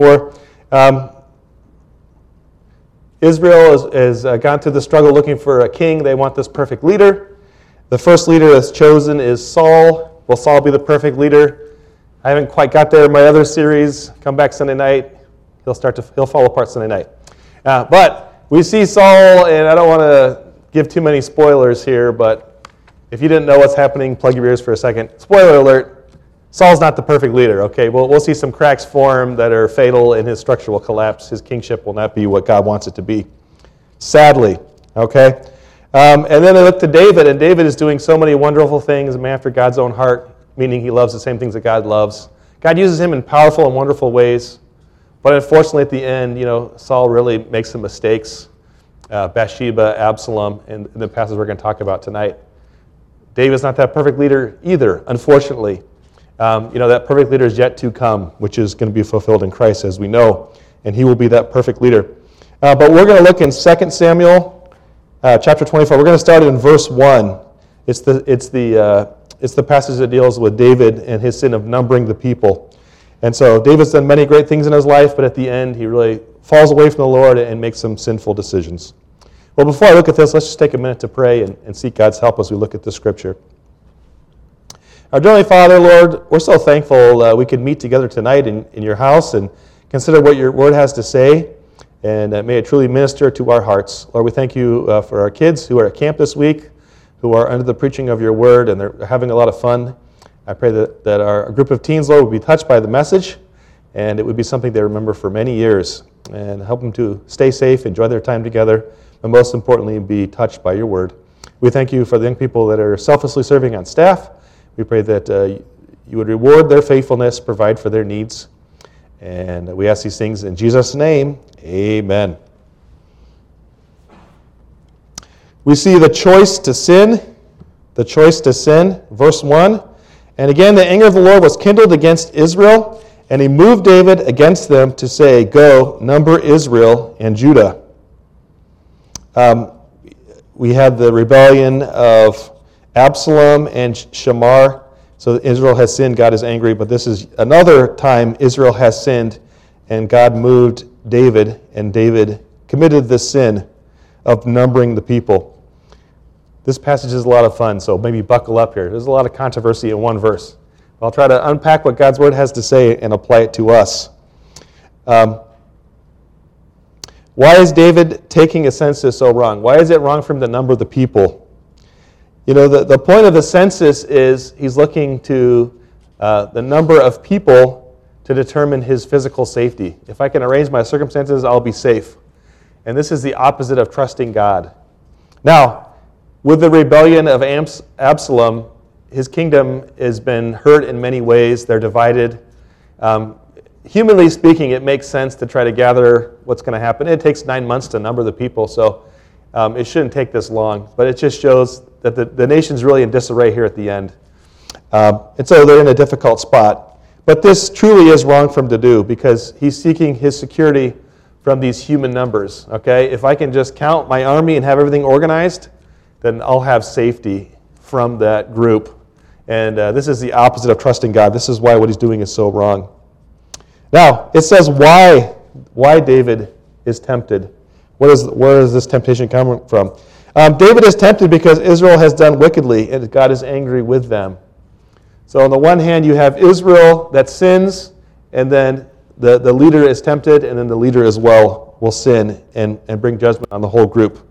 For Israel has gone through the struggle looking for a king. They want this perfect leader. The first leader that's chosen is Saul. Will Saul be the perfect leader? I haven't quite got there in my other series. Come back Sunday night. He'll fall apart Sunday night. But we see Saul, and I don't want to give too many spoilers here, but if you didn't know what's happening, plug your ears for a second. Spoiler alert, Saul's not the perfect leader, okay? We'll see some cracks form that are fatal, and his structure will collapse. His kingship will not be what God wants it to be, sadly, okay? And then they look to David, and David is doing so many wonderful things, a man after God's own heart, meaning he loves the same things that God loves. God uses him in powerful and wonderful ways, but unfortunately at the end, Saul really makes some mistakes. Bathsheba, Absalom, and the passage we're going to talk about tonight. David's not that perfect leader either, unfortunately. That perfect leader is yet to come, which is going to be fulfilled in Christ, as we know, and he will be that perfect leader. But we're going to look in 2 Samuel chapter 24. We're going to start in verse 1. It's the passage that deals with David and his sin of numbering the people. And so David's done many great things in his life, but at the end he really falls away from the Lord and makes some sinful decisions. Well, before I look at this, let's just take a minute to pray and seek God's help as we look at the scripture. Our Heavenly Father, Lord, we're so thankful we can meet together tonight in your house and consider what your word has to say, and may it truly minister to our hearts. Lord, we thank you for our kids who are at camp this week, who are under the preaching of your word, and they're having a lot of fun. I pray that our group of teens, Lord, would be touched by the message, and it would be something they remember for many years, and help them to stay safe, enjoy their time together, and most importantly, be touched by your word. We thank you for the young people that are selflessly serving on staff. We pray that you would reward their faithfulness, provide for their needs, and we ask these things in Jesus' name, amen. We see the choice to sin, verse 1. And again, the anger of the Lord was kindled against Israel, and he moved David against them to say, "Go, number Israel and Judah." We had the rebellion of Absalom and Shamar. So Israel has sinned, God is angry, but this is another time Israel has sinned, and God moved David, and David committed the sin of numbering the people. This passage is a lot of fun, so maybe buckle up here. There's a lot of controversy in one verse. I'll try to unpack what God's word has to say and apply it to us. Why is David taking a census so wrong? Why is it wrong for him to number the people? The point of the census is he's looking to the number of people to determine his physical safety. If I can arrange my circumstances, I'll be safe. And this is the opposite of trusting God. Now, with the rebellion of Absalom, his kingdom has been hurt in many ways. They're divided. Humanly speaking, it makes sense to try to gather what's going to happen. It takes 9 months to number the people, so it shouldn't take this long. But it just shows that the nation's really in disarray here at the end. And so they're in a difficult spot. But this truly is wrong for him to do because he's seeking his security from these human numbers. Okay, if I can just count my army and have everything organized, then I'll have safety from that group. And this is the opposite of trusting God. This is why what he's doing is so wrong. Now, it says why David is tempted. Where is this temptation coming from? David is tempted because Israel has done wickedly, and God is angry with them. So on the one hand, you have Israel that sins, and then the leader is tempted, and then the leader as well will sin and bring judgment on the whole group.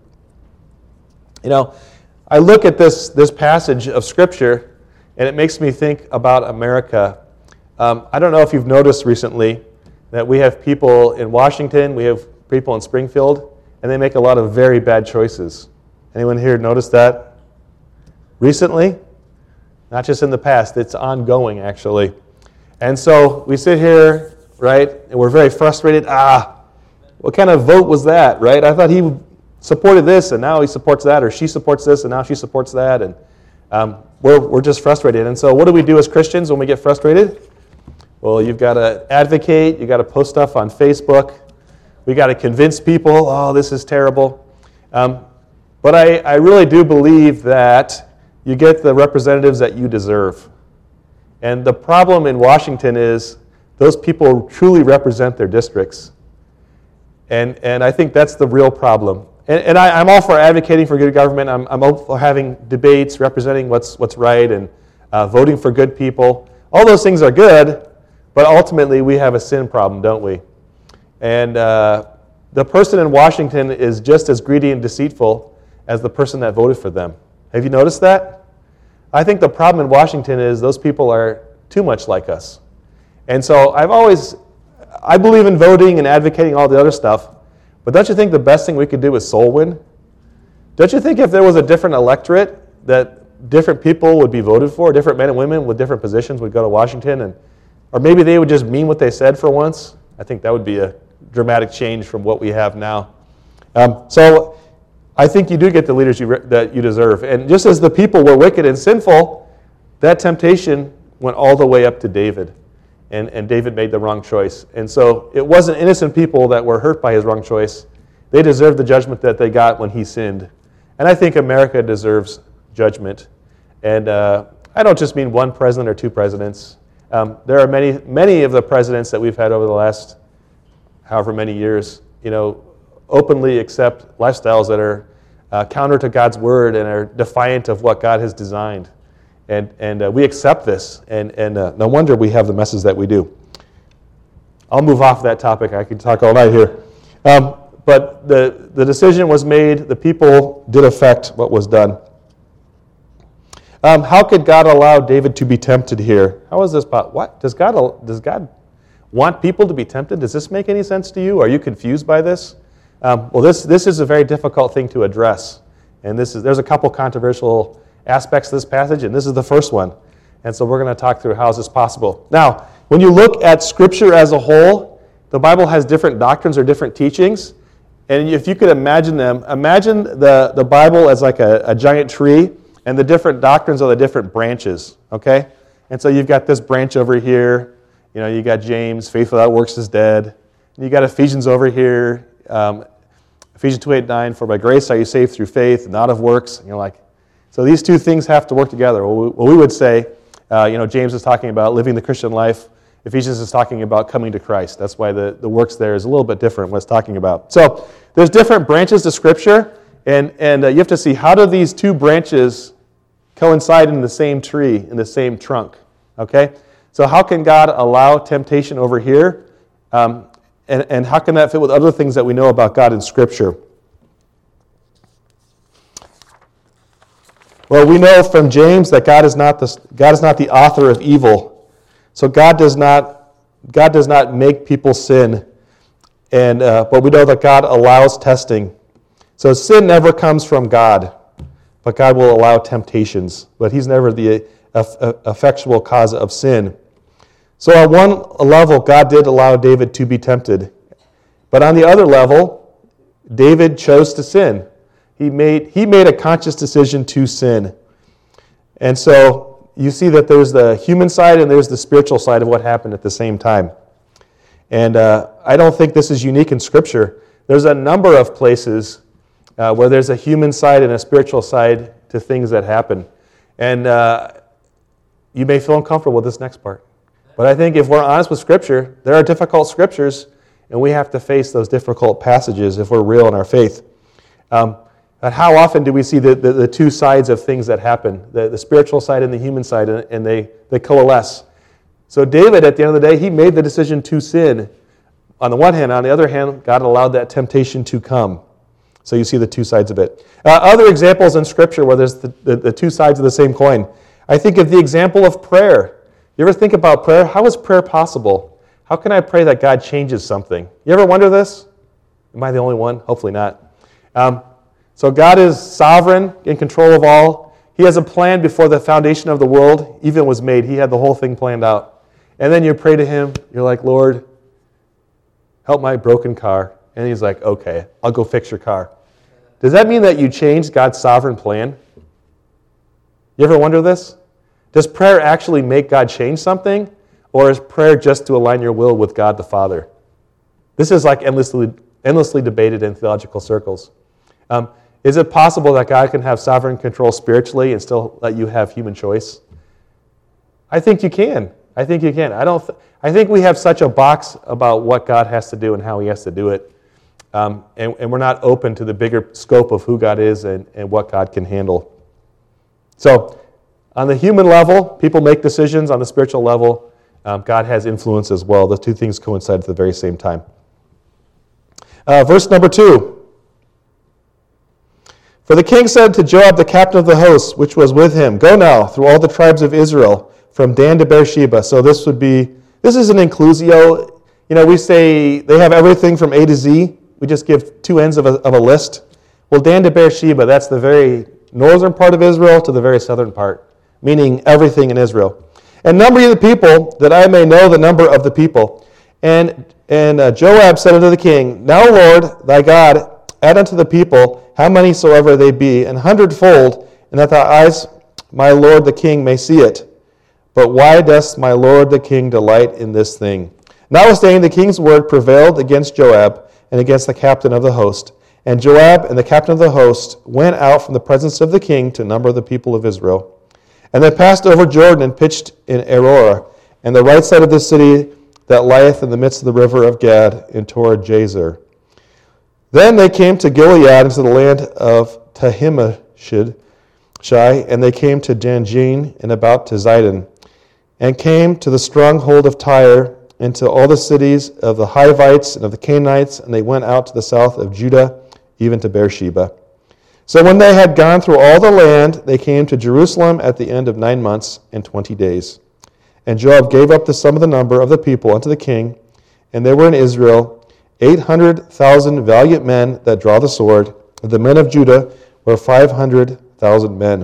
I look at this passage of Scripture, and it makes me think about America. I don't know if you've noticed recently that we have people in Washington, we have people in Springfield, and they make a lot of very bad choices. Anyone here notice that recently? Not just in the past, it's ongoing actually. And so we sit here, right, and we're very frustrated. What kind of vote was that, right? I thought he supported this, and now he supports that, or she supports this, and now she supports that, and we're just frustrated. And so what do we do as Christians when we get frustrated? Well, you've got to advocate, you've got to post stuff on Facebook, we got to convince people, oh, this is terrible. But I really do believe that you get the representatives that you deserve. And the problem in Washington is those people truly represent their districts. And I think that's the real problem. And I'm all for advocating for good government. I'm all for having debates, representing what's right, and voting for good people. All those things are good, but ultimately we have a sin problem, don't we? And the person in Washington is just as greedy and deceitful as the person that voted for them. Have you noticed that? I think the problem in Washington is those people are too much like us. And so I believe in voting and advocating all the other stuff, but don't you think the best thing we could do is soul win? Don't you think if there was a different electorate that different people would be voted for, different men and women with different positions would go to Washington, or maybe they would just mean what they said for once? I think that would be a dramatic change from what we have now. So I think you do get the leaders that you deserve. And just as the people were wicked and sinful, that temptation went all the way up to David. And David made the wrong choice. And so it wasn't innocent people that were hurt by his wrong choice. They deserved the judgment that they got when he sinned. And I think America deserves judgment. And I don't just mean one president or two presidents. There are many of the presidents that we've had over the last however many years, openly accept lifestyles that are counter to God's word and are defiant of what God has designed. And we accept this, and no wonder we have the messes that we do. I'll move off that topic. I could talk all night here. But the decision was made. The people did affect what was done. How could God allow David to be tempted here? How is this possible? What? Does God want people to be tempted? Does this make any sense to you? Are you confused by this? Well, this is a very difficult thing to address. And there's a couple controversial aspects of this passage, and this is the first one. And so we're going to talk through how is this possible. Now, when you look at Scripture as a whole, the Bible has different doctrines or different teachings. And if you could imagine them, imagine the Bible as like a giant tree, and the different doctrines are the different branches, okay? And so you've got this branch over here. You got James, faith without works is dead. And you got Ephesians over here, Ephesians 2:8-9, for by grace are you saved through faith, not of works. And you're like, so these two things have to work together. Well, we would say, James is talking about living the Christian life. Ephesians is talking about coming to Christ. That's why the works there is a little bit different what it's talking about. So there's different branches to Scripture, and you have to see how do these two branches coincide in the same tree, in the same trunk, okay? So how can God allow temptation over here, and how can that fit with other things that we know about God in Scripture? Well, we know from James that God is not the author of evil. So God does not make people sin, but we know that God allows testing. So sin never comes from God, but God will allow temptations. But He's never the effectual cause of sin. So on one level, God did allow David to be tempted. But on the other level, David chose to sin. He made a conscious decision to sin. And so you see that there's the human side and there's the spiritual side of what happened at the same time. And I don't think this is unique in Scripture. There's a number of places where there's a human side and a spiritual side to things that happen. And you may feel uncomfortable with this next part. But I think if we're honest with Scripture, there are difficult Scriptures, and we have to face those difficult passages if we're real in our faith. But how often do we see the two sides of things that happen, the spiritual side and the human side, and they coalesce? So David, at the end of the day, he made the decision to sin. On the one hand, on the other hand, God allowed that temptation to come. So you see the two sides of it. Other examples in Scripture where there's the two sides of the same coin. I think of the example of prayer. You ever think about prayer? How is prayer possible? How can I pray that God changes something? You ever wonder this? Am I the only one? Hopefully not. So God is sovereign, in control of all. He has a plan before the foundation of the world even was made. He had the whole thing planned out. And then you pray to Him. You're like, Lord, help my broken car. And He's like, okay, I'll go fix your car. Does that mean that you changed God's sovereign plan? You ever wonder this? Does prayer actually make God change something? Or is prayer just to align your will with God the Father? This is like endlessly debated in theological circles. Is it possible that God can have sovereign control spiritually and still let you have human choice? I think you can. I think you can. I think we have such a box about what God has to do and how he has to do it. And we're not open to the bigger scope of who God is and what God can handle. So, on the human level, people make decisions. On the spiritual level, God has influence as well. The two things coincide at the very same time. Verse number 2. For the king said to Joab, the captain of the host, which was with him, "Go now through all the tribes of Israel, from Dan to Beersheba." So this is an inclusio. We say they have everything from A to Z. We just give two ends of a list. Well, Dan to Beersheba, that's the very northern part of Israel to the very southern part, meaning everything in Israel. "And number ye the people, that I may know the number of the people." And Joab said unto the king, "Now, Lord, thy God, add unto the people how many soever they be, 100-fold, and that thy eyes, my lord the king, may see it. But why does my lord the king delight in this thing?" Notwithstanding, the king's word prevailed against Joab and against the captain of the host. And Joab and the captain of the host went out from the presence of the king to number the people of Israel. And they passed over Jordan and pitched in Aroer, and the right side of the city that lieth in the midst of the river of Gad, and toward Jazer. Then they came to Gilead, into the land of Tahimashid, and they came to Janjin, and about to Zidon, and came to the stronghold of Tyre, and to all the cities of the Hivites and of the Canaanites, and they went out to the south of Judah, even to Beersheba. So when they had gone through all the land, they came to Jerusalem at the end of 9 months and 20 days. And Joab gave up the sum of the number of the people unto the king, and there were in Israel 800,000 valiant men that draw the sword. The men of Judah were 500,000 men.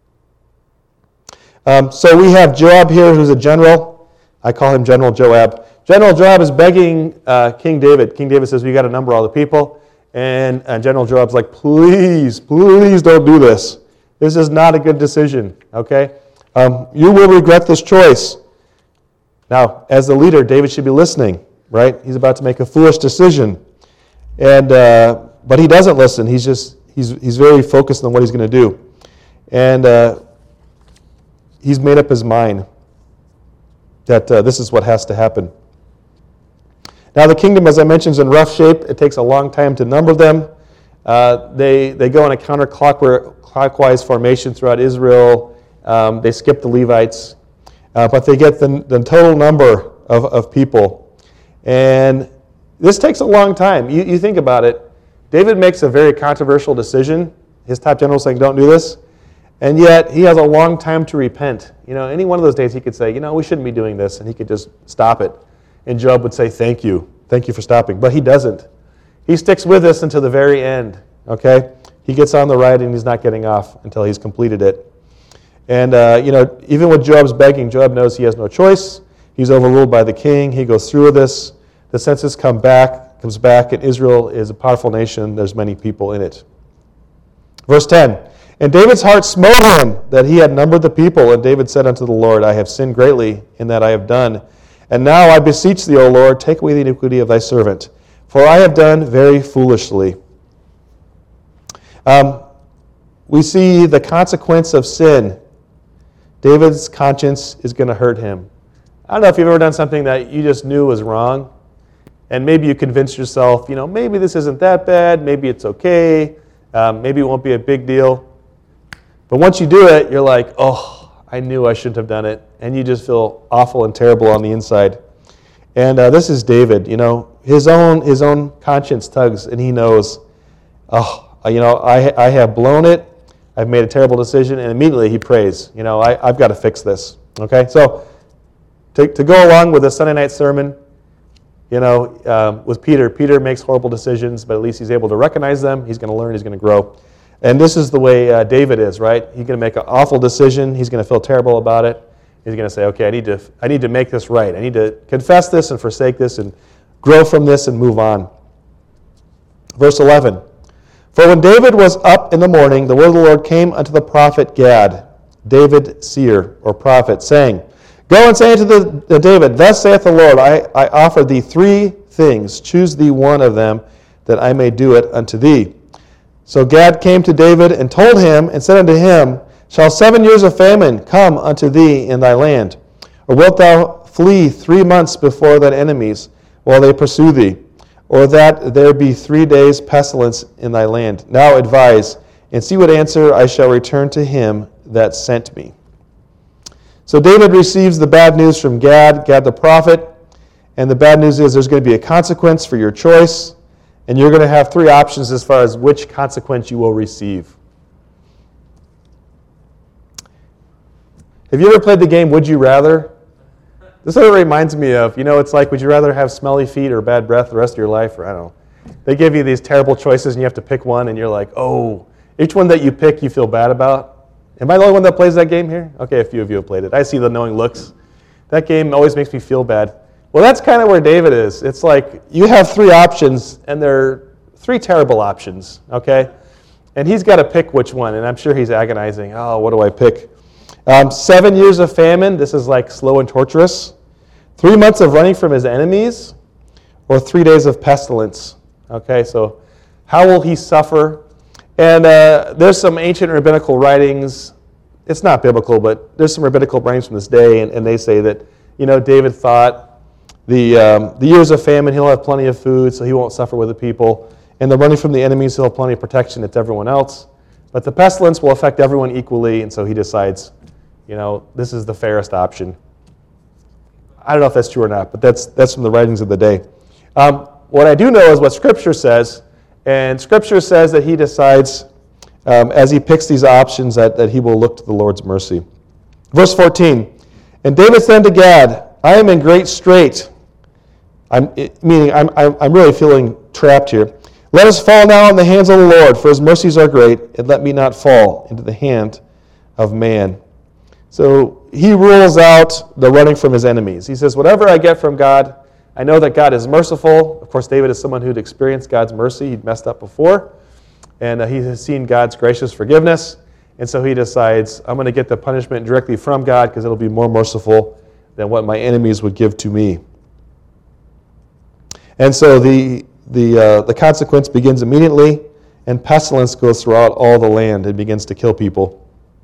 So we have Joab here, who's a general. I call him General Joab. General Joab is begging King David. King David says, "We got to number all the people." And General Joab's like, "Please, please don't do this. This is not a good decision, okay? You will regret this choice." Now, as the leader, David should be listening, right? He's about to make a foolish decision. But he doesn't listen. He's very focused on what he's going to do. And he's made up his mind that this is what has to happen. Now the kingdom, as I mentioned, is in rough shape. It takes a long time to number them. They go in a counterclockwise formation throughout Israel. They skip the Levites. But they get the total number of people. And this takes a long time. You think about it. David makes a very controversial decision. His top general is saying, "Don't do this." And yet, he has a long time to repent. Any one of those days he could say, we shouldn't be doing this, and he could just stop it. And Joab would say, "Thank you for stopping." But he doesn't. He sticks with this until the very end, okay? He gets on the ride, and he's not getting off until he's completed it. And, even with Joab's begging, Joab knows he has no choice. He's overruled by the king. He goes through with this. The census comes back, and Israel is a powerful nation. There's many people in it. Verse 10, "And David's heart smote him that he had numbered the people. And David said unto the Lord, I have sinned greatly in that I have done. And now I beseech thee, O Lord, take away the iniquity of thy servant, for I have done very foolishly." We see the consequence of sin. David's conscience is going to hurt him. I don't know if you've ever done something that you just knew was wrong, and maybe you convinced yourself, maybe this isn't that bad, maybe it's okay, maybe it won't be a big deal. But once you do it, you're like, "Oh, I knew I shouldn't have done it," and you just feel awful and terrible on the inside. And this is David. His own conscience tugs, and he knows, I have blown it. I've made a terrible decision, and immediately he prays. I've got to fix this. Okay, so to go along with the Sunday night sermon, with Peter. Peter makes horrible decisions, but at least he's able to recognize them. He's going to learn. He's going to grow. And this is the way David is, right? He's going to make an awful decision. He's going to feel terrible about it. He's going to say, "Okay, I need to make this right. I need to confess this and forsake this and grow from this and move on." Verse 11. "For when David was up in the morning, the word of the Lord came unto the prophet Gad, David seer or prophet, saying, Go and say unto David, Thus saith the Lord, I offer thee 3 things. Choose thee one of them, that I may do it unto thee. So Gad came to David and told him, and said unto him, Shall 7 years of famine come unto thee in thy land? Or wilt thou flee 3 months before thine enemies while they pursue thee? Or that there be 3 days pestilence in thy land? Now advise, and see what answer I shall return to him that sent me. So David receives the bad news from Gad the prophet, and the bad news is there's going to be a consequence for your choice, and you're going to have 3 options as far as which consequence you will receive. Have you ever played the game Would You Rather? This sort of reminds me of, it's like, would you rather have smelly feet or bad breath the rest of your life? Or I don't know. They give you these terrible choices and you have to pick one and you're like, oh, each one that you pick you feel bad about. Am I the only one that plays that game here? Okay, a few of you have played it. I see the knowing looks. That game always makes me feel bad. Well, that's kind of where David is. It's like you have 3 options and they're 3 terrible options, okay? And he's got to pick which one, and I'm sure he's agonizing. Oh, what do I pick? 7 years of famine, this is like slow and torturous. 3 months of running from his enemies, or 3 days of pestilence. Okay, so how will he suffer? And there's some ancient rabbinical writings. It's not biblical, but there's some rabbinical writings from this day, and they say that, David thought the years of famine, he'll have plenty of food, so he won't suffer with the people. And the running from the enemies, he'll have plenty of protection. It's everyone else. But the pestilence will affect everyone equally, and so he decides, this is the fairest option. I don't know if that's true or not, but that's from the writings of the day. What I do know is what Scripture says, and Scripture says that he decides, as he picks these options, that he will look to the Lord's mercy. Verse 14, and David said to Gad, I am in great strait. I'm really feeling trapped here. Let us fall now in the hands of the Lord, for his mercies are great, and let me not fall into the hand of man. So he rules out the running from his enemies. He says, whatever I get from God, I know that God is merciful. Of course, David is someone who'd experienced God's mercy. He'd messed up before, and he has seen God's gracious forgiveness. And so he decides, I'm going to get the punishment directly from God because it'll be more merciful than what my enemies would give to me. And so the consequence begins immediately, and pestilence goes throughout all the land and begins to kill people.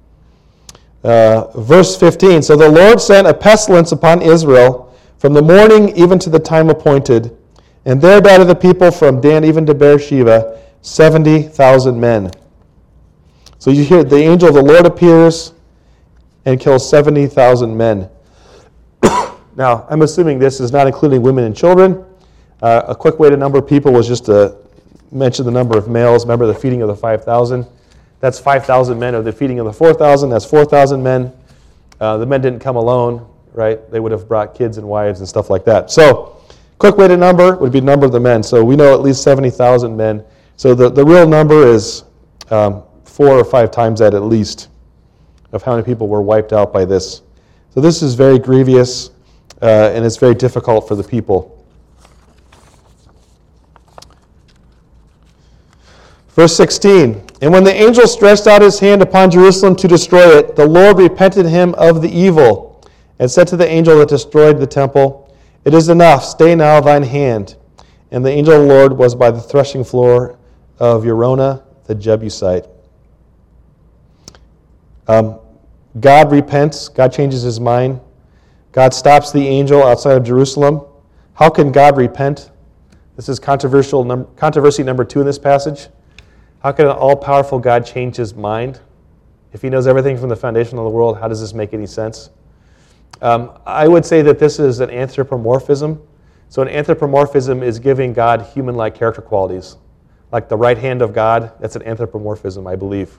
Verse 15, so the Lord sent a pestilence upon Israel from the morning even to the time appointed, and there died of the people from Dan even to Beersheba 70,000 men. So you hear the angel of the Lord appears and kills 70,000 men. Now, I'm assuming this is not including women and children. A quick way to number people was just to mention the number of males. Remember the feeding of the 5,000? That's 5,000 men, or the feeding of the 4,000, that's 4,000 men. The men didn't come alone, right? They would have brought kids and wives and stuff like that. So, quick way to number would be number of the men. So we know at least 70,000 men. So the real number is 4 or 5 times that at least of how many people were wiped out by this. So this is very grievous, and it's very difficult for the people. Verse 16, and when the angel stretched out his hand upon Jerusalem to destroy it, the Lord repented him of the evil, and said to the angel that destroyed the temple, it is enough, stay now thine hand. And the angel of the Lord was by the threshing floor of Araunah the Jebusite. God repents, God changes his mind. God stops the angel outside of Jerusalem. How can God repent? This is controversy number 2 in this passage. How can an all-powerful God change his mind? If he knows everything from the foundation of the world, how does this make any sense? I would say that this is an anthropomorphism. So an anthropomorphism is giving God human-like character qualities. Like the right hand of God, that's an anthropomorphism, I believe.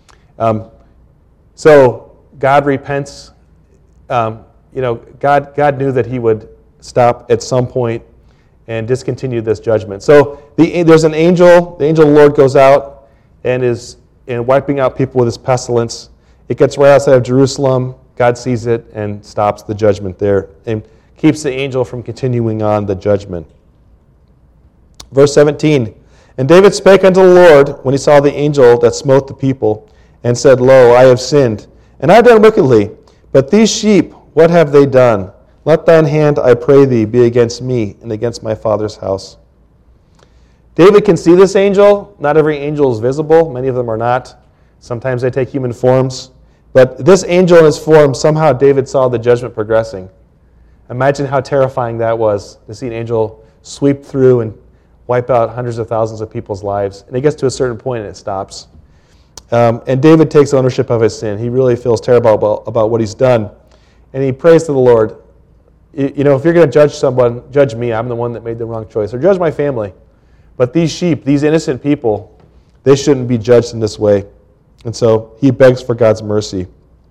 So God repents. God knew that he would stop at some point and discontinue this judgment. So there's an angel. The angel of the Lord goes out and is wiping out people with his pestilence. It gets right outside of Jerusalem. God sees it and stops the judgment there and keeps the angel from continuing on the judgment. Verse 17, and David spake unto the Lord when he saw the angel that smote the people, and said, Lo, I have sinned, and I have done wickedly. But these sheep, what have they done? Let thine hand, I pray thee, be against me and against my father's house. David can see this angel. Not every angel is visible. Many of them are not. Sometimes they take human forms. But this angel in his form, somehow David saw the judgment progressing. Imagine how terrifying that was, to see an angel sweep through and wipe out hundreds of thousands of people's lives. And it gets to a certain point and it stops. And David takes ownership of his sin. He really feels terrible about what he's done. And he prays to the Lord, you know, if you're going to judge someone, judge me. I'm the one that made the wrong choice. Or judge my family. But these sheep, these innocent people, they shouldn't be judged in this way. And so he begs for God's mercy.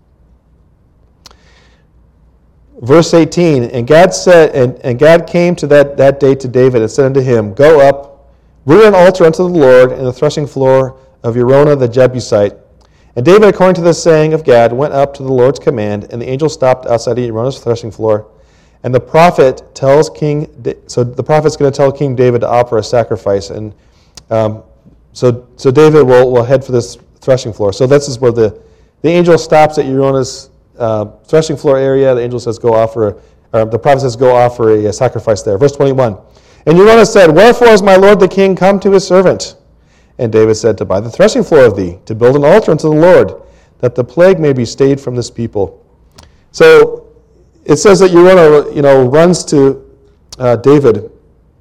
Verse 18, and God said, and God came to that day to David and said unto him, Go up, rear an altar unto the Lord in the threshing floor of Araunah the Jebusite. And David, according to the saying of Gad, went up to the Lord's command, and the angel stopped outside of Araunah's threshing floor. And the prophet tells so the prophet's going to tell King David to offer a sacrifice. And so David will head for this threshing floor. So this is where the angel stops at Araunah's threshing floor area. The angel says, the prophet says, go offer a sacrifice there. Verse 21. And Araunah said, Wherefore is my lord the king come to his servant? And David said, To buy the threshing floor of thee, to build an altar unto the Lord, that the plague may be stayed from this people. So it says that Araunah, runs to David.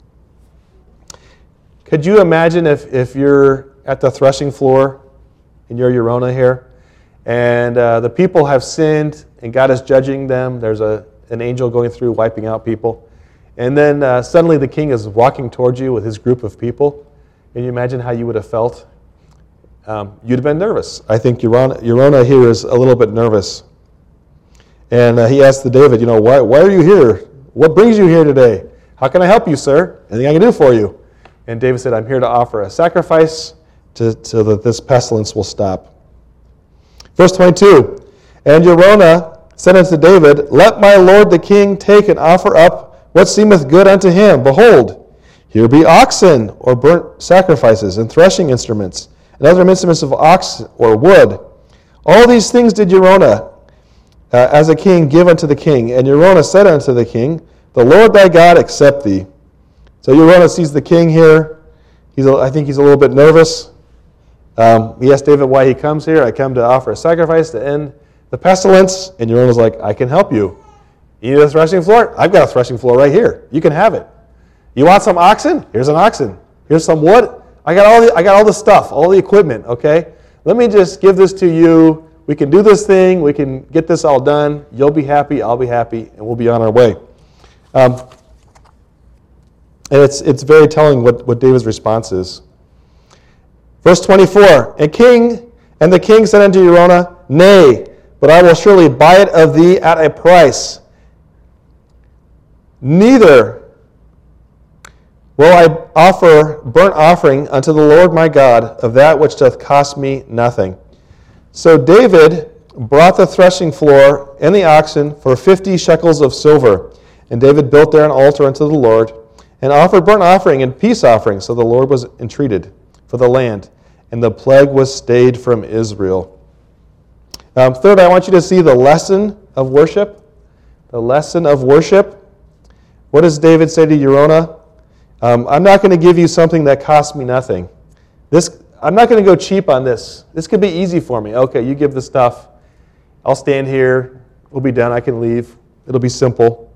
Could you imagine if you're at the threshing floor and you're Araunah here, and the people have sinned and God is judging them? There's an angel going through wiping out people. And then suddenly the king is walking towards you with his group of people. Can you imagine how you would have felt? You'd have been nervous. I think Araunah here is a little bit nervous. And he asked David, why are you here? What brings you here today? How can I help you, sir? Anything I can do for you? And David said, I'm here to offer a sacrifice so that this pestilence will stop. Verse 22, And Araunah said unto David, Let my lord the king take and offer up what seemeth good unto him. Behold, here be oxen or burnt sacrifices and threshing instruments and other instruments of ox or wood. All these things did Araunah as a king give unto the king. And Araunah said unto the king, The Lord thy God accept thee. So Araunah sees the king here. I think he's a little bit nervous. He asked David why he comes here. I come to offer a sacrifice to end the pestilence. And Araunah's like, I can help you. You need a threshing floor? I've got a threshing floor right here. You can have it. You want some oxen? Here's an oxen. Here's some wood. I got all the stuff, all the equipment, okay? Let me just give this to you. We can do this thing. We can get this all done. You'll be happy. I'll be happy. And we'll be on our way. And it's very telling what David's response is. Verse 24, And the king said unto Araunah, Nay, but I will surely buy it of thee at a price. Neither will I offer burnt offering unto the Lord my God of that which doth cost me nothing. So David brought the threshing floor and the oxen for 50 shekels of silver. And David built there an altar unto the Lord, and offered burnt offering and peace offering. So the Lord was entreated for the land, and the plague was stayed from Israel. Third, I want you to see the lesson of worship. The lesson of worship. What does David say to Araunah? I'm not going to give you something that costs me nothing. I'm not going to go cheap on this. This could be easy for me. Okay, you give the stuff. I'll stand here. We'll be done. I can leave. It'll be simple.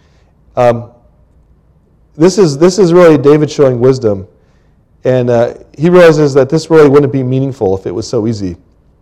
This is really David showing wisdom. And he realizes that this really wouldn't be meaningful if it was so easy.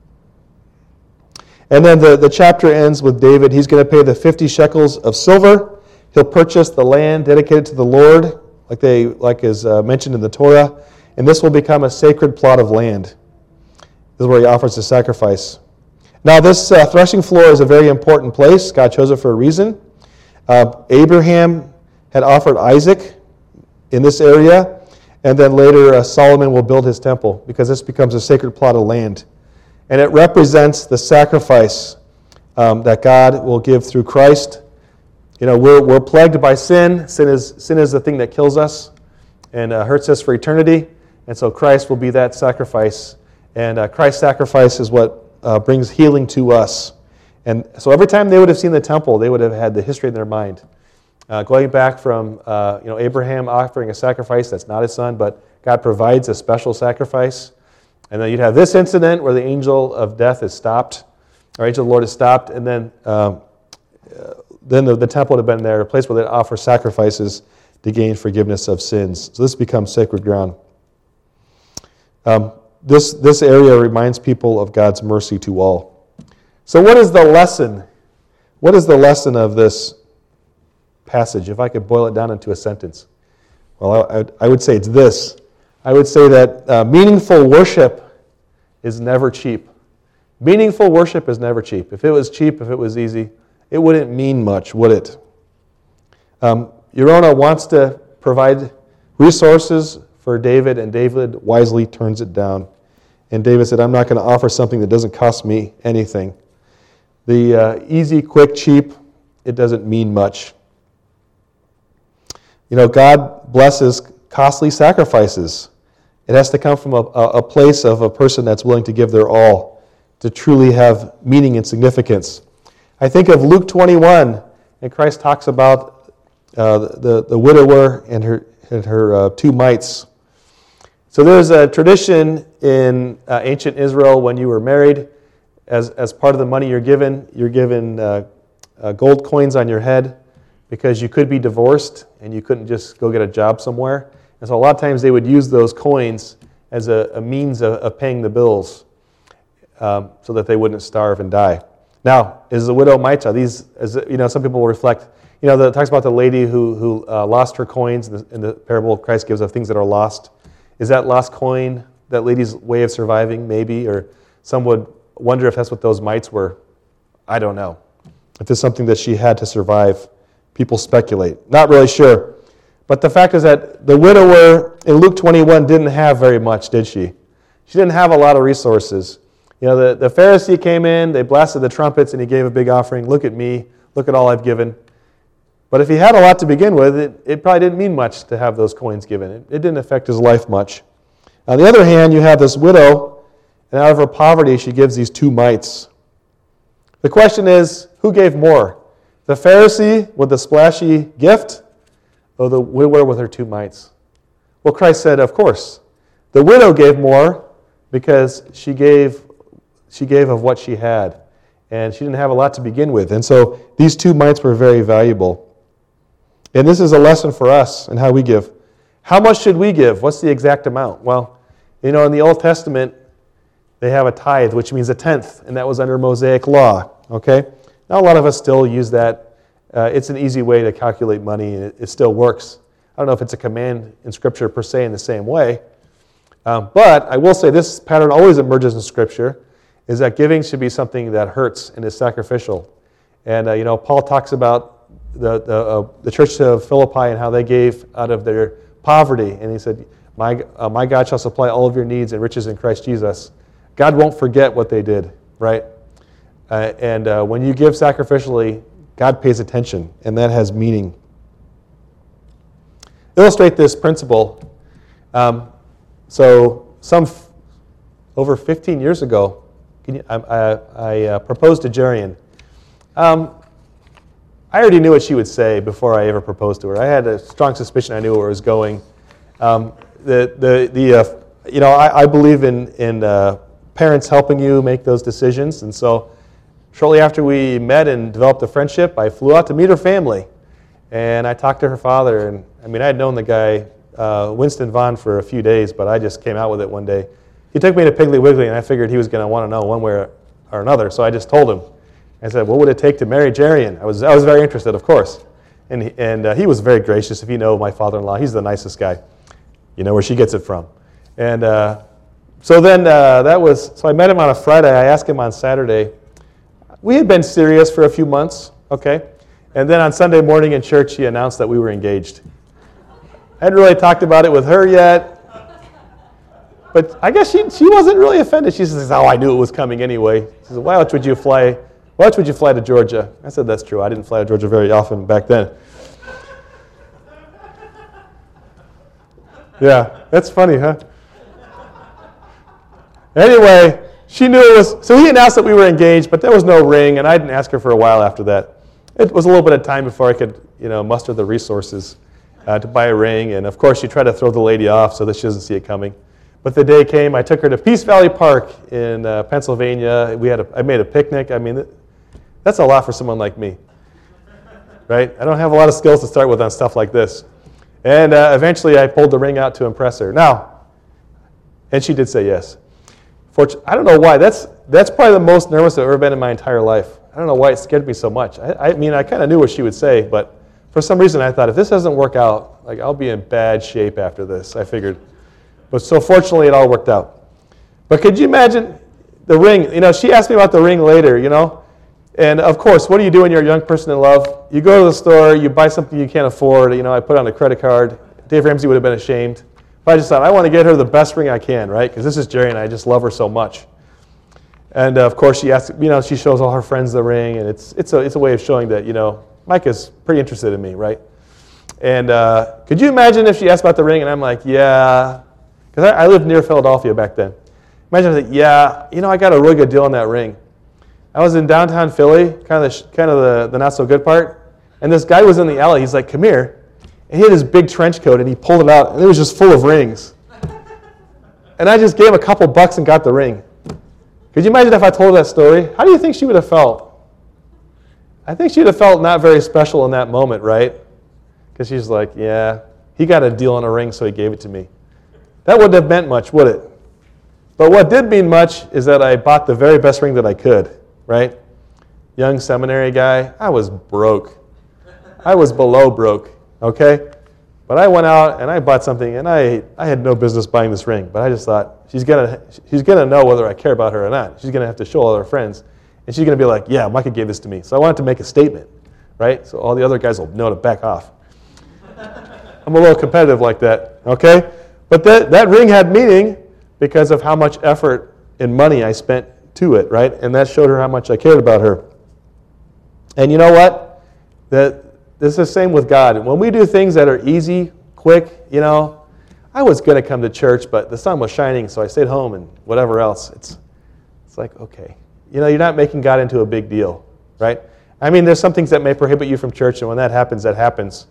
And then the chapter ends with David. He's going to pay the 50 shekels of silver. He'll purchase the land dedicated to the Lord, like is mentioned in the Torah, and this will become a sacred plot of land. This is where he offers the sacrifice. Now, this threshing floor is a very important place. God chose it for a reason. Abraham had offered Isaac in this area, and then later Solomon will build his temple because this becomes a sacred plot of land. And it represents the sacrifice that God will give through Christ. We're plagued by sin. Sin is the thing that kills us and hurts us for eternity. And so Christ will be that sacrifice. And Christ's sacrifice is what brings healing to us. And so every time they would have seen the temple, they would have had the history in their mind. Going back from Abraham offering a sacrifice that's not his son, but God provides a special sacrifice. And then you'd have this incident where the angel of death is stopped. or angel of the Lord has stopped, and then the temple would have been there, a place where they'd offer sacrifices to gain forgiveness of sins. So this becomes sacred ground. This area reminds people of God's mercy to all. So what is the lesson? What is the lesson of this passage, if I could boil it down into a sentence? Well, I would say it's this. I would say that meaningful worship is never cheap. Meaningful worship is never cheap. If it was cheap, if it was easy, it wouldn't mean much, would it? Urauna wants to provide resources for David, and David wisely turns it down. And David said, I'm not going to offer something that doesn't cost me anything. The easy, quick, cheap, it doesn't mean much. God blesses costly sacrifices. It has to come from a place of a person that's willing to give their all to truly have meaning and significance. I think of Luke 21, and Christ talks about the widower and her two mites. So there's a tradition in ancient Israel when you were married, as part of the money you're given gold coins on your head because you could be divorced and you couldn't just go get a job somewhere. And so a lot of times they would use those coins as a means of paying the bills so that they wouldn't starve and die. Now, is the widow Maita, some people will reflect, that talks about the lady who lost her coins in the parable Christ gives of things that are lost. Is that lost coin that lady's way of surviving, maybe? Or some would wonder if that's what those mites were. I don't know. If it's something that she had to survive, people speculate. Not really sure. But the fact is that the widower in Luke 21 didn't have very much, did she? She didn't have a lot of resources. The Pharisee came in, they blasted the trumpets, and he gave a big offering. Look at me. Look at all I've given. But if he had a lot to begin with, it probably didn't mean much to have those coins given. It didn't affect his life much. On the other hand, you have this widow, and out of her poverty, she gives these two mites. The question is, who gave more? The Pharisee with the splashy gift, or the widower with her two mites? Well, Christ said, of course. The widow gave more because she gave of what she had. And she didn't have a lot to begin with. And so these two mites were very valuable. And this is a lesson for us in how we give. How much should we give? What's the exact amount? Well, in the Old Testament, they have a tithe, which means a tenth, and that was under Mosaic law. Okay? Now, a lot of us still use that. It's an easy way to calculate money, and it still works. I don't know if it's a command in Scripture per se in the same way. But I will say this pattern always emerges in Scripture, is that giving should be something that hurts and is sacrificial. And, Paul talks about the church of Philippi and how they gave out of their poverty. And he said, my God shall supply all of your needs and riches in Christ Jesus. God won't forget what they did, right? And when you give sacrificially, God pays attention, and that has meaning. Illustrate this principle. Over 15 years ago, I proposed to Jerian. I already knew what she would say before I ever proposed to her. I had a strong suspicion I knew where it was going. I believe in parents helping you make those decisions, and so shortly after we met and developed a friendship, I flew out to meet her family, and I talked to her father. And I had known the guy, Winston Vaughn, for a few days, but I just came out with it one day. He took me to Piggly Wiggly, and I figured he was going to want to know one way or another, so I just told him. I said, what would it take to marry Jerian? I was very interested, of course. And he was very gracious. If you know my father-in-law, he's the nicest guy. You know where she gets it from. And so I met him on a Friday. I asked him on Saturday. We had been serious for a few months, okay? And then on Sunday morning in church, he announced that we were engaged. I hadn't really talked about it with her yet. But I guess she wasn't really offended. She says, I knew it was coming anyway. She says, why else would you fly to Georgia? I said, that's true. I didn't fly to Georgia very often back then. Yeah, that's funny, huh? Anyway, she knew it was, so he announced that we were engaged, but there was no ring, and I didn't ask her for a while after that. It was a little bit of time before I could, muster the resources to buy a ring, and of course, she tried to throw the lady off so that she doesn't see it coming. But the day came, I took her to Peace Valley Park in Pennsylvania. I made a picnic. I mean, that's a lot for someone like me, right? I don't have a lot of skills to start with on stuff like this. And eventually I pulled the ring out to impress her. Now, and she did say yes. I don't know why. That's probably the most nervous I've ever been in my entire life. I don't know why it scared me so much. I mean, I kind of knew what she would say, but for some reason I thought if this doesn't work out, like I'll be in bad shape after this, I figured. But so fortunately it all worked out. But could you imagine the ring? You know, she asked me about the ring later, you know. And of course, what do you do when you're a young person in love? You go to the store, you buy something you can't afford. You know, I put on a credit card. Dave Ramsey would have been ashamed. But I just thought, I want to get her the best ring I can, right? Because this is Jerry and I just love her so much. And of course, she asks, you know, she shows all her friends the ring, and it's a way of showing that, you know, Mike is pretty interested in me, right? And could you imagine if she asked about the ring, and I'm like, yeah, because I lived near Philadelphia back then. Imagine I said, yeah, you know, I got a really good deal on that ring. I was in downtown Philly, kind of the not so good part, and this guy was in the alley. He's like, come here. And he had his big trench coat, and he pulled it out, and it was just full of rings. And I just gave him a couple bucks and got the ring. Could you imagine if I told that story? How do you think she would have felt? I think she would have felt not very special in that moment, right? Because she's like, yeah, he got a deal on a ring, so he gave it to me. That wouldn't have meant much, would it? But what did mean much is that I bought the very best ring that I could, right? Young seminary guy, I was broke. I was below broke, okay? But I went out and I bought something, and I had no business buying this ring, but I just thought, she's gonna know whether I care about her or not. She's gonna have to show all her friends, and she's gonna be like, yeah, Micah gave this to me. So I wanted to make a statement, right? So all the other guys will know to back off. I'm a little competitive like that, okay? But that ring had meaning because of how much effort and money I spent to it, right? And that showed her how much I cared about her. And you know what? This is the same with God. When we do things that are easy, quick, you know, I was going to come to church, but the sun was shining, so I stayed home and whatever else. It's like, okay. You know, you're not making God into a big deal, right? I mean, there's some things that may prohibit you from church, and when that happens, that happens.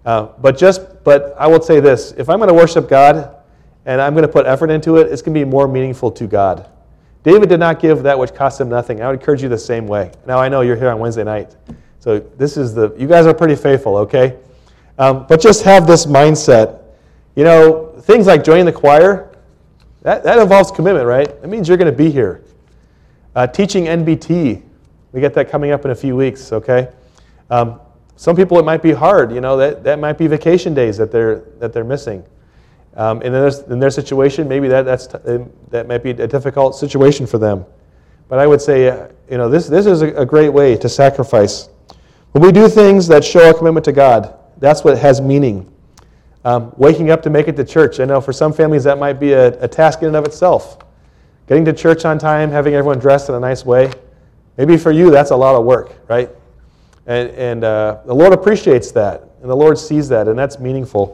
But I will say this, if I'm going to worship God and I'm going to put effort into it, it's going to be more meaningful to God. David did not give that which cost him nothing. I would encourage you the same way. Now I know you're here on Wednesday night, so you guys are pretty faithful, okay? But just have this mindset. You know, things like joining the choir, that involves commitment, right? That means you're going to be here. Teaching NBT, we get that coming up in a few weeks, okay? Some people it might be hard, you know, that might be vacation days that they're missing. And in their situation, maybe that might be a difficult situation for them. But I would say, you know, this is a great way to sacrifice. When we do things that show our commitment to God, that's what has meaning. Waking up to make it to church. I know for some families that might be a task in and of itself. Getting to church on time, having everyone dressed in a nice way. Maybe for you that's a lot of work, right? And the Lord appreciates that, and the Lord sees that, and that's meaningful.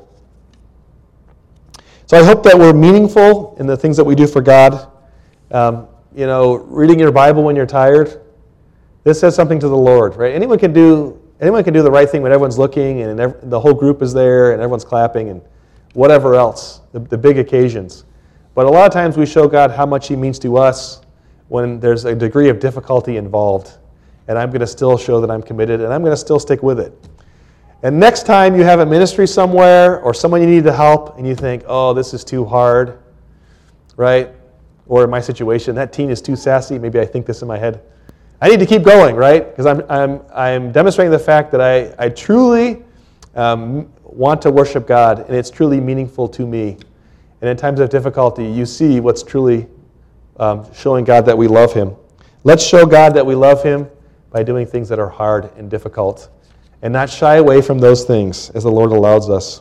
So I hope that we're meaningful in the things that we do for God. You know, reading your Bible when you're tired, this says something to the Lord, right? Anyone can do the right thing when everyone's looking and the whole group is there and everyone's clapping and whatever else, the big occasions. But a lot of times we show God how much He means to us when there's a degree of difficulty involved. And I'm going to still show that I'm committed, and I'm going to still stick with it. And next time you have a ministry somewhere or someone you need to help and you think, oh, this is too hard, right? Or in my situation, that teen is too sassy. Maybe I think this in my head. I need to keep going, right? Because I'm demonstrating the fact that I truly want to worship God, and it's truly meaningful to me. And in times of difficulty, you see what's truly showing God that we love Him. Let's show God that we love Him by doing things that are hard and difficult, and not shy away from those things as the Lord allows us.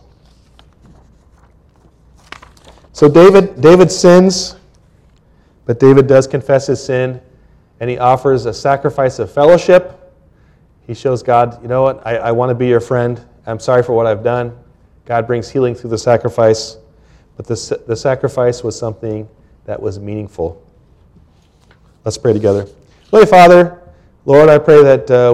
So David sins, but David does confess his sin, and he offers a sacrifice of fellowship. He shows God, you know what, I want to be your friend. I'm sorry for what I've done. God brings healing through the sacrifice, but the sacrifice was something that was meaningful. Let's pray together. Holy Father, Lord, I pray that